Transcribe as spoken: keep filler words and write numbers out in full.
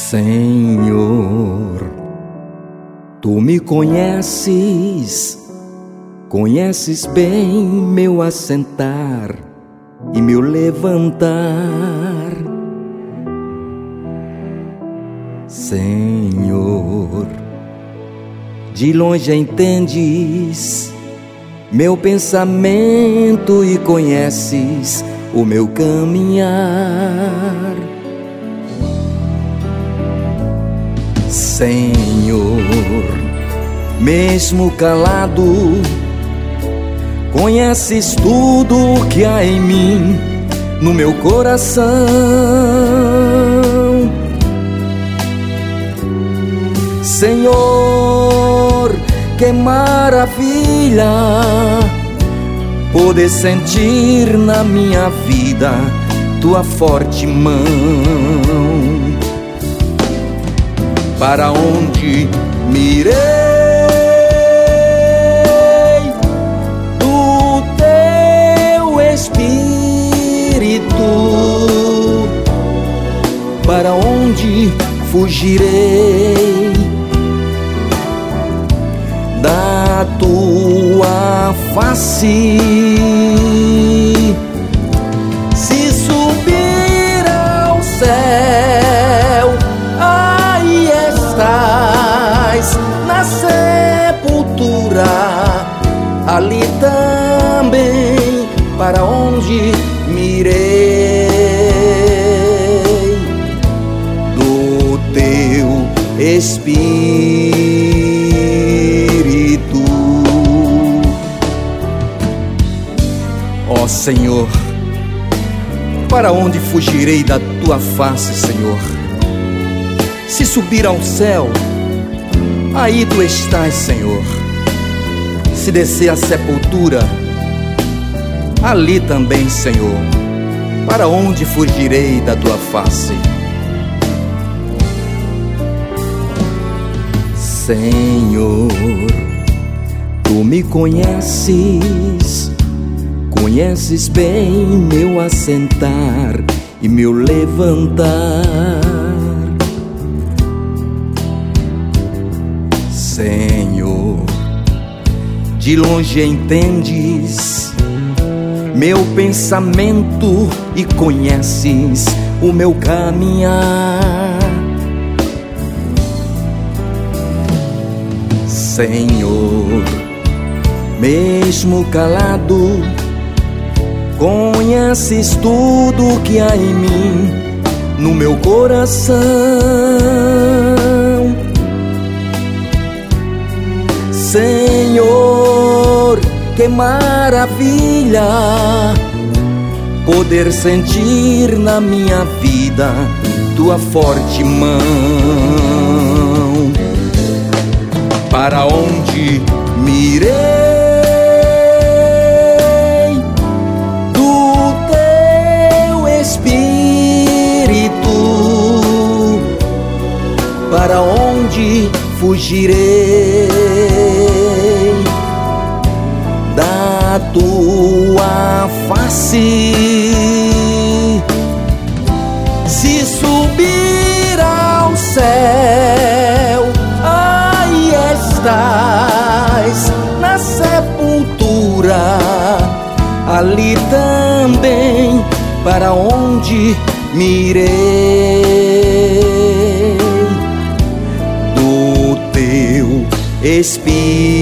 Senhor, Tu me conheces, conheces bem meu assentar e meu levantar. Senhor, de longe entendes meu pensamento e conheces o meu caminhar. Senhor, mesmo calado, conheces tudo que há em mim, no meu coração. Senhor, que maravilha poder sentir na minha vida Tua forte mão. Para onde mirei do Teu Espírito, para onde fugirei da Tua face? Se subir ao céu, aí estás, na sepultura, ali também, para onde mirei do Teu Espírito. Ó Senhor, para onde fugirei da Tua face, Senhor? Se subir ao céu, aí Tu estás, Senhor. Se descer à sepultura, ali também, Senhor. Para onde fugirei da Tua face? Senhor, Tu me conheces, conheces bem meu assentar e meu levantar. Senhor, de longe entendes meu pensamento e conheces o meu caminhar. Senhor, mesmo calado, conheces tudo que há em mim, no meu coração. Senhor, que maravilha poder sentir na minha vida Tua forte mão. Para onde mirei do Teu Espírito, para onde fugirei da Tua face? Se subir ao céu, aí estás, na sepultura, ali também, para onde mirei do Teu Espírito.